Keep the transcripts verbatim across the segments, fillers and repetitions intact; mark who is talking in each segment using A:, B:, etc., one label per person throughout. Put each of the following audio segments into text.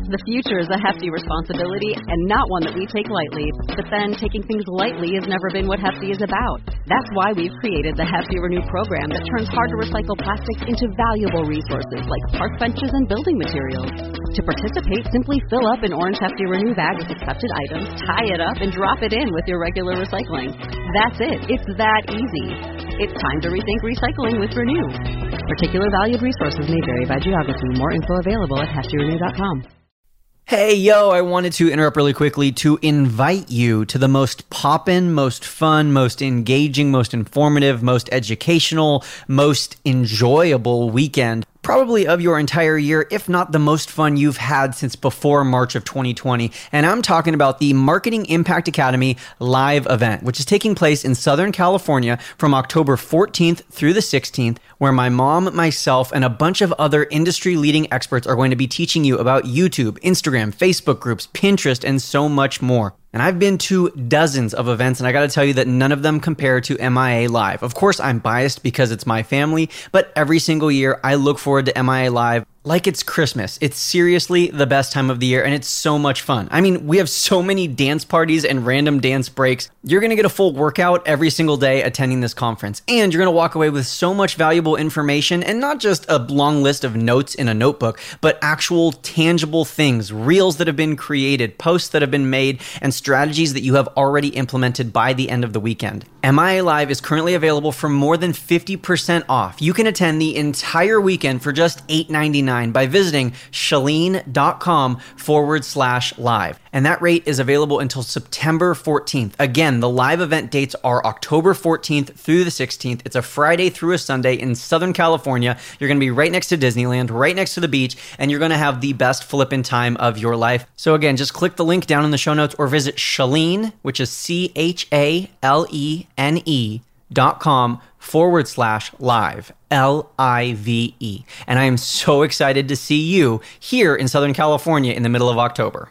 A: The future is a hefty responsibility and not one that we take lightly. But then, taking things lightly has never been what Hefty is about. That's why we've created the Hefty Renew program that turns hard-to-recycle plastics into valuable resources like park benches and building materials. To participate, simply fill up an orange Hefty Renew bag with accepted items, tie it up, and drop it in with your regular recycling. That's it. It's that easy. It's time to rethink recycling with Renew. Particular valued resources may vary by geography. More info available at hefty renew dot com.
B: Hey, yo, I wanted to interrupt really quickly to invite you to the most poppin', most fun, most engaging, most informative, most educational, most enjoyable weekend probably of your entire year, if not the most fun you've had since before March of twenty twenty. And I'm talking about the Marketing Impact Academy live event, which is taking place in Southern California from October fourteenth through the sixteenth, where my mom, myself, and a bunch of other industry-leading experts are going to be teaching you about YouTube, Instagram, Facebook groups, Pinterest, and so much more. And I've been to dozens of events, and I got to tell you that none of them compare to M I A Live. Of course, I'm biased because it's my family, but every single year I look forward to M I A Live like it's Christmas. It's seriously the best time of the year, and it's so much fun. I mean, we have so many dance parties and random dance breaks. You're going to get a full workout every single day attending this conference, and you're going to walk away with so much valuable information, and not just a long list of notes in a notebook, but actual tangible things, reels that have been created, posts that have been made, and strategies that you have already implemented by the end of the weekend. M I A Live is currently available for more than fifty percent off. You can attend the entire weekend for just eight ninety-nine by visiting Chalene.com forward slash live. And that rate is available until September fourteenth. Again, the live event dates are October fourteenth through the sixteenth. It's a Friday through a Sunday in Southern California. You're going to be right next to Disneyland, right next to the beach, and you're going to have the best flippin' time of your life. So again, just click the link down in the show notes or visit Chalene, which is C H A L E N E dot com forward slash live, L I V E. And I am so excited to see you here in Southern California in the middle of October.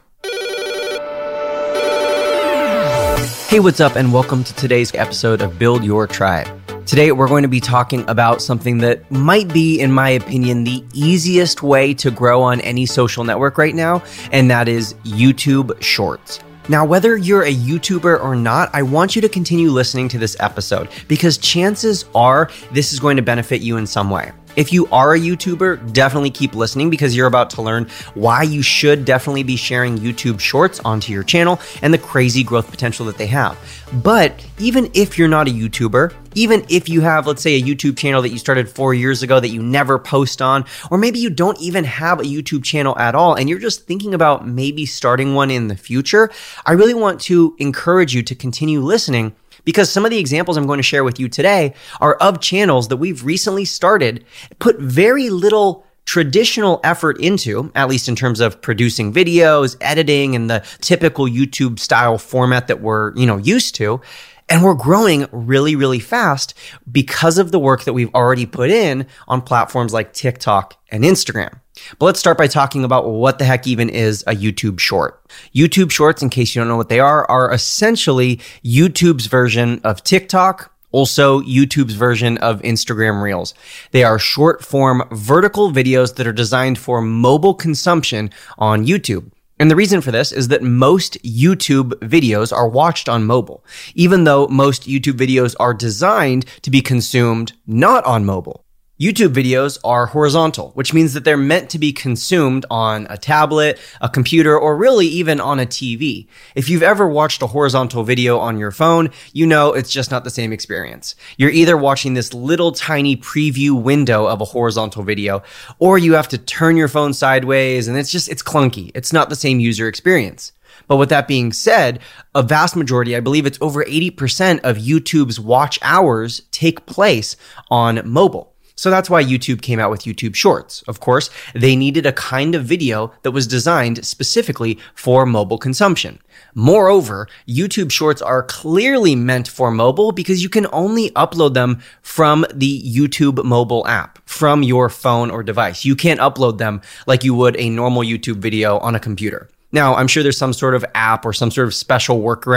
B: Hey, what's up, and welcome to today's episode of Build Your Tribe. Today, we're going to be talking about something that might be, in my opinion, the easiest way to grow on any social network right now, and that is YouTube Shorts. Now, whether you're a YouTuber or not, I want you to continue listening to this episode because chances are this is going to benefit you in some way. If you are a YouTuber, definitely keep listening because you're about to learn why you should definitely be sharing YouTube Shorts onto your channel and the crazy growth potential that they have. But even if you're not a YouTuber, even if you have, let's say, a YouTube channel that you started four years ago that you never post on, or maybe you don't even have a YouTube channel at all and you're just thinking about maybe starting one in the future, I really want to encourage you to continue listening because some of the examples I'm going to share with you today are of channels that we've recently started, put very little traditional effort into, at least in terms of producing videos, editing, and the typical YouTube style format that we're, you know, used to. And we're growing really, really fast because of the work that we've already put in on platforms like TikTok and Instagram. But let's start by talking about what the heck even is a YouTube Short. YouTube Shorts, in case you don't know what they are, are essentially YouTube's version of TikTok, also YouTube's version of Instagram Reels. They are short form vertical videos that are designed for mobile consumption on YouTube. And the reason for this is that most YouTube videos are watched on mobile, even though most YouTube videos are designed to be consumed not on mobile. YouTube videos are horizontal, which means that they're meant to be consumed on a tablet, a computer, or really even on a T V. If you've ever watched a horizontal video on your phone, you know it's just not the same experience. You're either watching this little tiny preview window of a horizontal video, or you have to turn your phone sideways, and it's just, it's clunky. It's not the same user experience. But with that being said, a vast majority, I believe it's over eighty percent of YouTube's watch hours take place on mobile. So that's why YouTube came out with YouTube Shorts. Of course, they needed a kind of video that was designed specifically for mobile consumption. Moreover, YouTube Shorts are clearly meant for mobile because you can only upload them from the YouTube mobile app, from your phone or device. You can't upload them like you would a normal YouTube video on a computer. Now, I'm sure there's some sort of app or some sort of special workaround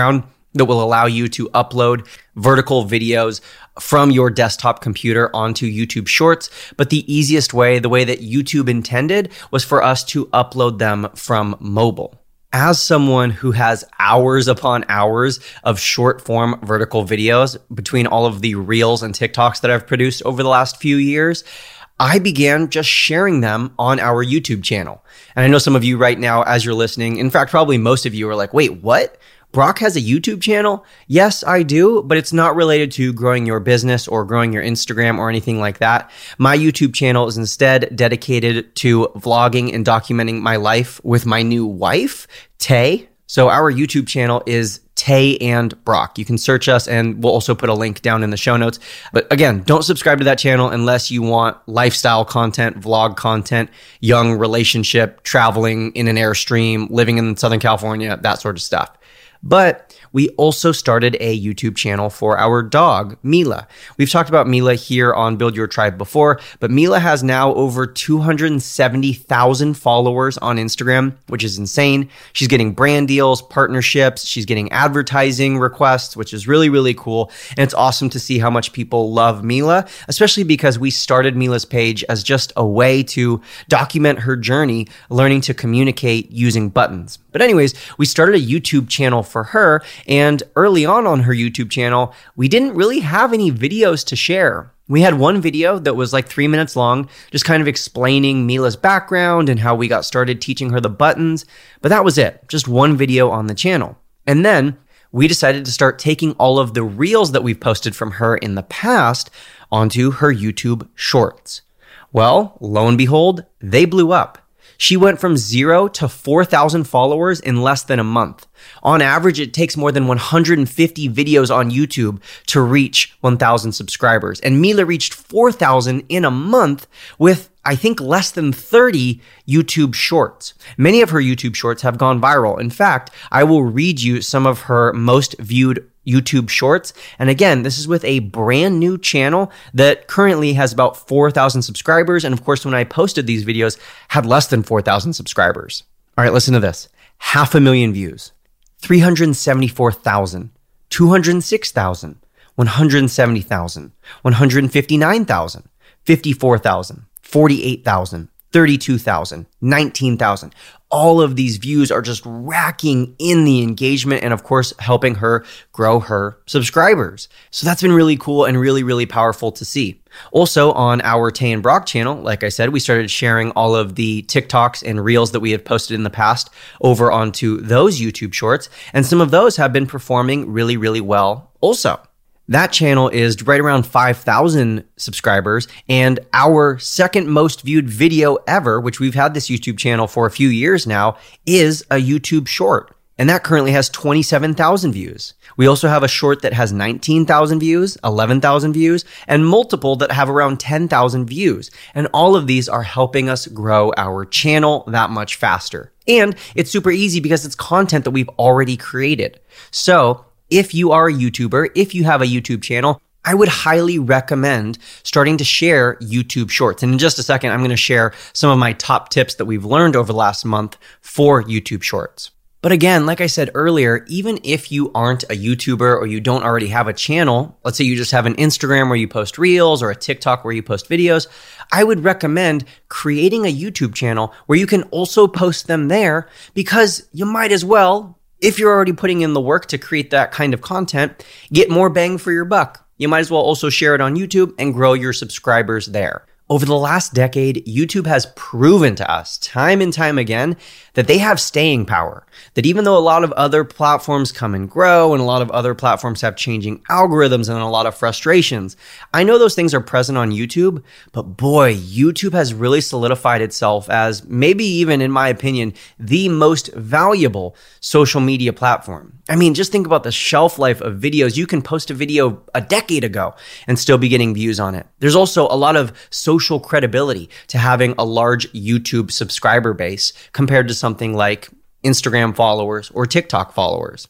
B: that will allow you to upload vertical videos from your desktop computer onto YouTube Shorts. But the easiest way, the way that YouTube intended, was for us to upload them from mobile. As someone who has hours upon hours of short form vertical videos between all of the Reels and TikToks that I've produced over the last few years, I began just sharing them on our YouTube channel. And I know some of you right now, as you're listening, in fact, probably most of you are like, wait, what? Brock has a YouTube channel? Yes, I do, but it's not related to growing your business or growing your Instagram or anything like that. My YouTube channel is instead dedicated to vlogging and documenting my life with my new wife, Tay. So our YouTube channel is Tay and Brock. You can search us and we'll also put a link down in the show notes. But again, don't subscribe to that channel unless you want lifestyle content, vlog content, young relationship, traveling in an Airstream, living in Southern California, that sort of stuff. But we also started a YouTube channel for our dog, Mila. We've talked about Mila here on Build Your Tribe before, but Mila has now over two hundred seventy thousand followers on Instagram, which is insane. She's getting brand deals, partnerships, she's getting advertising requests, which is really, really cool. And it's awesome to see how much people love Mila, especially because we started Mila's page as just a way to document her journey, learning to communicate using buttons. But anyways, we started a YouTube channel for her, and early on on her YouTube channel, we didn't really have any videos to share. We had one video that was like three minutes long, just kind of explaining Mila's background and how we got started teaching her the buttons, but that was it, just one video on the channel. And then we decided to start taking all of the reels that we've posted from her in the past onto her YouTube Shorts. Well, lo and behold, they blew up. She went from zero to four thousand followers in less than a month. On average, it takes more than one hundred fifty videos on YouTube to reach one thousand subscribers. And Mila reached four thousand in a month with, I think, less than thirty YouTube Shorts. Many of her YouTube Shorts have gone viral. In fact, I will read you some of her most viewed YouTube Shorts. And again, this is with a brand new channel that currently has about four thousand subscribers. And of course, when I posted these videos, had less than four thousand subscribers. All right, listen to this. Half a million views, three hundred seventy-four thousand, two hundred six thousand, one hundred seventy thousand, one hundred fifty-nine thousand, fifty-four thousand, forty-eight thousand, thirty-two thousand, nineteen thousand. All of these views are just racking in the engagement and of course helping her grow her subscribers. So that's been really cool and really, really powerful to see. Also on our Tay and Brock channel, like I said, we started sharing all of the TikToks and Reels that we had posted in the past over onto those YouTube Shorts. And some of those have been performing really, really well also. That channel is right around five thousand subscribers, and our second most viewed video ever, which we've had this YouTube channel for a few years now, is a YouTube short. And that currently has twenty-seven thousand views. We also have a short that has nineteen thousand views, eleven thousand views, and multiple that have around ten thousand views. And all of these are helping us grow our channel that much faster. And it's super easy because it's content that we've already created. So if you are a YouTuber, if you have a YouTube channel, I would highly recommend starting to share YouTube Shorts. And in just a second, I'm going to share some of my top tips that we've learned over the last month for YouTube Shorts. But again, like I said earlier, even if you aren't a YouTuber or you don't already have a channel, let's say you just have an Instagram where you post Reels or a TikTok where you post videos, I would recommend creating a YouTube channel where you can also post them there, because you might as well, if you're already putting in the work to create that kind of content, get more bang for your buck. You might as well also share it on YouTube and grow your subscribers there. Over the last decade, YouTube has proven to us time and time again that they have staying power. That even though a lot of other platforms come and grow and a lot of other platforms have changing algorithms and a lot of frustrations, I know those things are present on YouTube, but boy, YouTube has really solidified itself as maybe even, in my opinion, the most valuable social media platform. I mean, just think about the shelf life of videos. You can post a video a decade ago and still be getting views on it. There's also a lot of social credibility to having a large YouTube subscriber base compared to something like Instagram followers or TikTok followers.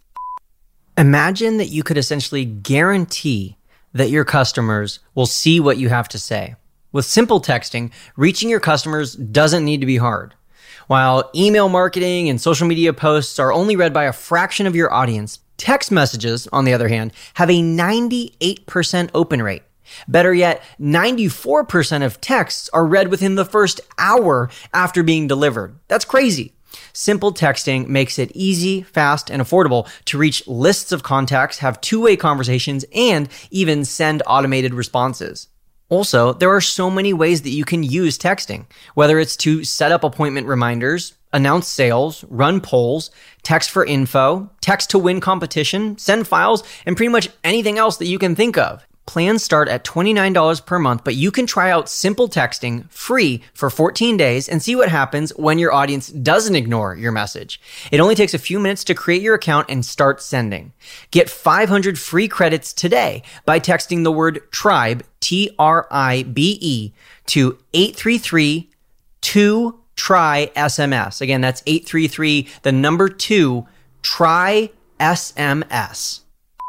B: Imagine that you could essentially guarantee that your customers will see what you have to say. With simple texting, reaching your customers doesn't need to be hard. While email marketing and social media posts are only read by a fraction of your audience, Text messages, on the other hand, have a ninety-eight percent open rate. Better yet, ninety-four percent of texts are read within the first hour after being delivered. That's crazy. Simple texting makes it easy, fast, and affordable to reach lists of contacts, have two-way conversations, and even send automated responses. Also, there are so many ways that you can use texting, whether it's to set up appointment reminders, announce sales, run polls, text for info, text to win competition, send files, and pretty much anything else that you can think of. Plans start at twenty-nine dollars per month, but you can try out Simple Texting free for fourteen days and see what happens when your audience doesn't ignore your message. It only takes a few minutes to create your account and start sending. Get five hundred free credits today by texting the word TRIBE, T R I B E, to eight three three two try S M S. Again, that's eight three three, the number two, try S M S.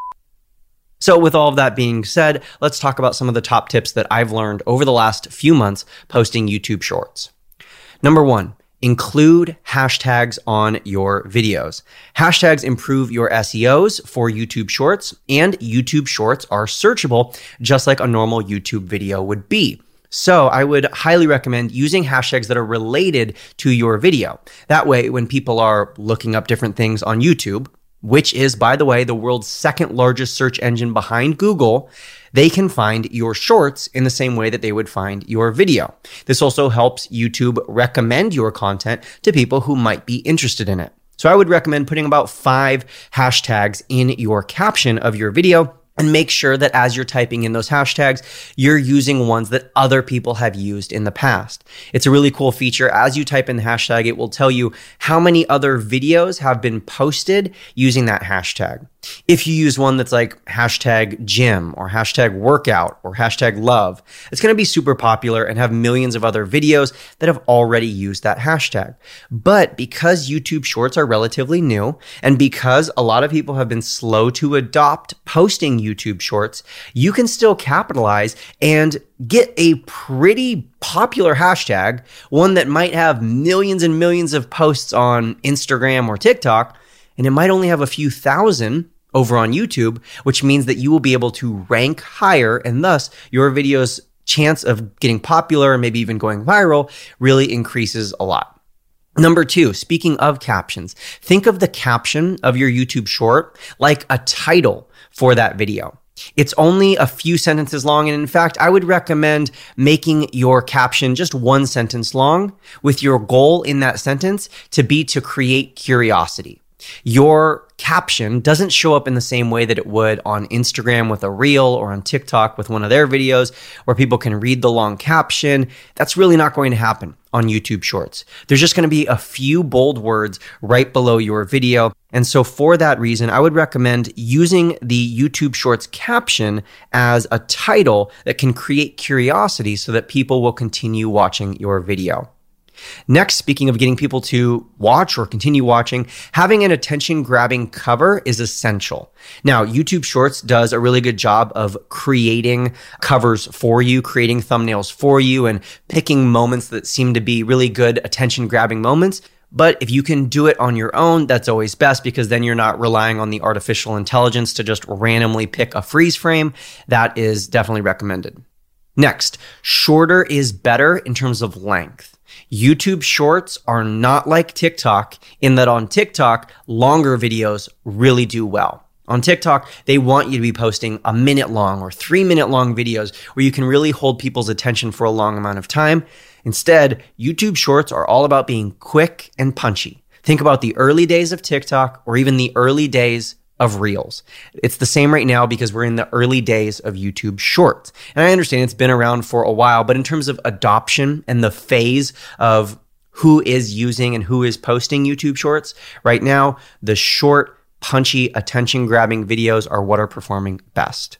B: So with all of that being said, let's talk about some of the top tips that I've learned over the last few months posting YouTube Shorts. Number one, include hashtags on your videos. Hashtags improve your S E Os for YouTube Shorts, and YouTube Shorts are searchable just like a normal YouTube video would be. So I would highly recommend using hashtags that are related to your video. That way, when people are looking up different things on YouTube, which is, by the way, the world's second largest search engine behind Google, they can find your shorts in the same way that they would find your video. This also helps YouTube recommend your content to people who might be interested in it. So I would recommend putting about five hashtags in your caption of your video, and make sure that as you're typing in those hashtags, you're using ones that other people have used in the past. It's a really cool feature. As you type in the hashtag, it will tell you how many other videos have been posted using that hashtag. If you use one that's like hashtag gym or hashtag workout or hashtag love, it's going to be super popular and have millions of other videos that have already used that hashtag. But because YouTube Shorts are relatively new, and because a lot of people have been slow to adopt posting YouTube Shorts, you can still capitalize and get a pretty popular hashtag, one that might have millions and millions of posts on Instagram or TikTok, and it might only have a few thousand over on YouTube, which means that you will be able to rank higher, and thus your video's chance of getting popular and maybe even going viral really increases a lot. Number two, speaking of captions, think of the caption of your YouTube short like a title for that video. It's only a few sentences long, and in fact, I would recommend making your caption just one sentence long, with your goal in that sentence to be to create curiosity. Your caption doesn't show up in the same way that it would on Instagram with a reel or on TikTok with one of their videos where people can read the long caption. That's really not going to happen on YouTube Shorts. There's just going to be a few bold words right below your video. And so for that reason, I would recommend using the YouTube Shorts caption as a title that can create curiosity so that people will continue watching your video. Next, speaking of getting people to watch or continue watching, having an attention-grabbing cover is essential. Now, YouTube Shorts does a really good job of creating covers for you, creating thumbnails for you, and picking moments that seem to be really good attention-grabbing moments. But if you can do it on your own, that's always best, because then you're not relying on the artificial intelligence to just randomly pick a freeze frame. That is definitely recommended. Next, shorter is better in terms of length. YouTube Shorts are not like TikTok in that on TikTok, longer videos really do well. On TikTok, they want you to be posting a minute long or three minute long videos where you can really hold people's attention for a long amount of time. Instead, YouTube Shorts are all about being quick and punchy. Think about the early days of TikTok or even the early days of Reels. It's the same right now because we're in the early days of YouTube Shorts. And I understand it's been around for a while, but in terms of adoption and the phase of who is using and who is posting YouTube Shorts, right now, the short, punchy, attention-grabbing videos are what are performing best.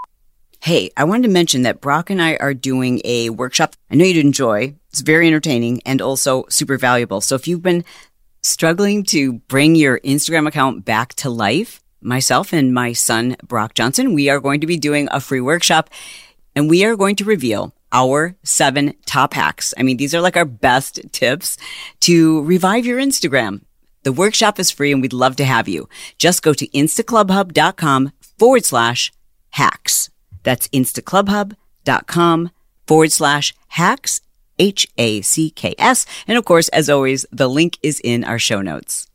C: Hey, I wanted to mention that Brock and I are doing a workshop I know you'd enjoy. It's very entertaining and also super valuable. So if you've been struggling to bring your Instagram account back to life, myself and my son, Brock Johnson, we are going to be doing a free workshop, and we are going to reveal our seven top hacks. I mean, these are like our best tips to revive your Instagram. The workshop is free and we'd love to have you. Just go to instaclubhub.com forward slash hacks. That's instaclubhub.com forward slash hacks, H A C K S. And of course, as always, the link is in our show notes.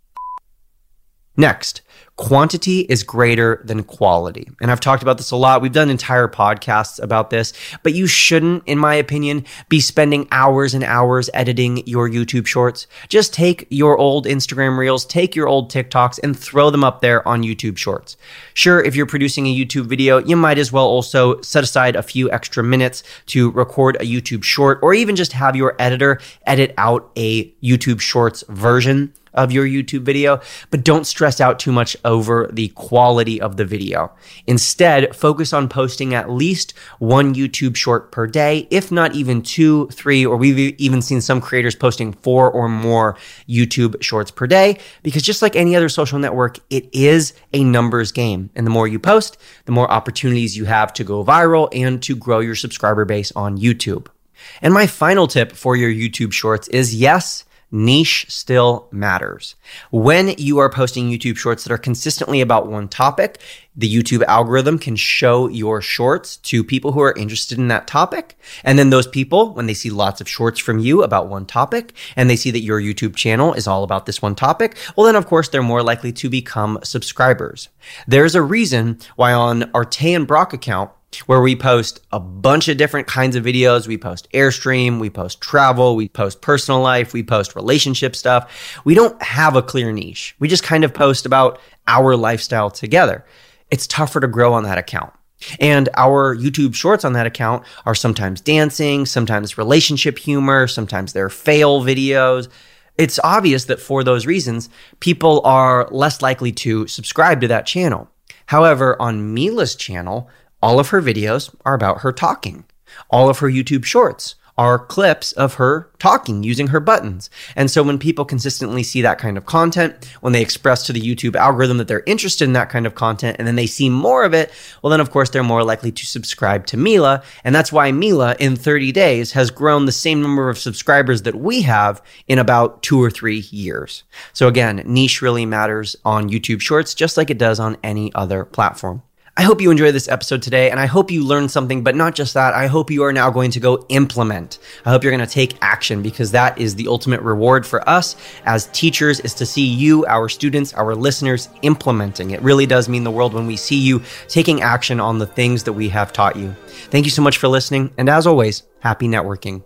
B: Next, quantity is greater than quality. And I've talked about this a lot. We've done entire podcasts about this, but you shouldn't, in my opinion, be spending hours and hours editing your YouTube shorts. Just take your old Instagram reels, take your old TikToks and throw them up there on YouTube shorts. Sure, if you're producing a YouTube video, you might as well also set aside a few extra minutes to record a YouTube short, or even just have your editor edit out a YouTube shorts version of your YouTube video, but don't stress out too much over the quality of the video. Instead, focus on posting at least one YouTube short per day, if not even two, three, or we've even seen some creators posting four or more YouTube shorts per day, because just like any other social network, it is a numbers game. And the more you post, the more opportunities you have to go viral and to grow your subscriber base on YouTube. And my final tip for your YouTube shorts is, yes, niche still matters. When you are posting YouTube shorts that are consistently about one topic, the YouTube algorithm can show your shorts to people who are interested in that topic. And then those people, when they see lots of shorts from you about one topic, and they see that your YouTube channel is all about this one topic, well, then of course, they're more likely to become subscribers. There's a reason why on our Tay and Brock account, where we post a bunch of different kinds of videos. We post Airstream, we post travel, we post personal life, we post relationship stuff. We don't have a clear niche. We just kind of post about our lifestyle together. It's tougher to grow on that account. And our YouTube shorts on that account are sometimes dancing, sometimes relationship humor, sometimes they're fail videos. It's obvious that for those reasons, people are less likely to subscribe to that channel. However, on Mila's channel, all of her videos are about her talking. All of her YouTube shorts are clips of her talking using her buttons. And so when people consistently see that kind of content, when they express to the YouTube algorithm that they're interested in that kind of content, and then they see more of it, well, then of course they're more likely to subscribe to Mila. And that's why Mila in thirty days has grown the same number of subscribers that we have in about two or three years. So again, niche really matters on YouTube shorts, just like it does on any other platform. I hope you enjoyed this episode today, and I hope you learned something, but not just that. I hope you are now going to go implement. I hope you're going to take action, because that is the ultimate reward for us as teachers, is to see you, our students, our listeners, implementing. It really does mean the world when we see you taking action on the things that we have taught you. Thank you so much for listening, and as always, happy networking.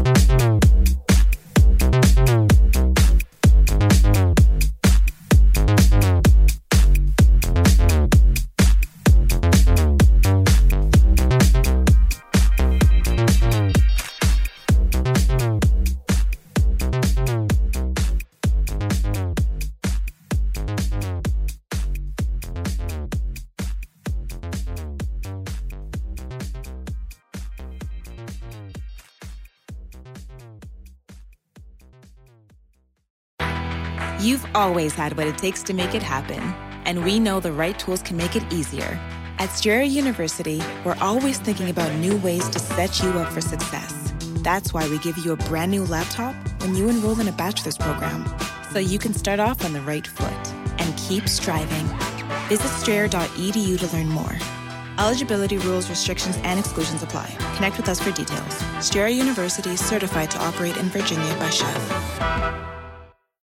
D: You've always had what it takes to make it happen, and we know the right tools can make it easier. At Strayer University, we're always thinking about new ways to set you up for success. That's why we give you a brand new laptop when you enroll in a bachelor's program, so you can start off on the right foot and keep striving. Visit strayer dot e d u to learn more. Eligibility rules, restrictions, and exclusions apply. Connect with us for details. Strayer University is certified to operate in Virginia by C H E V.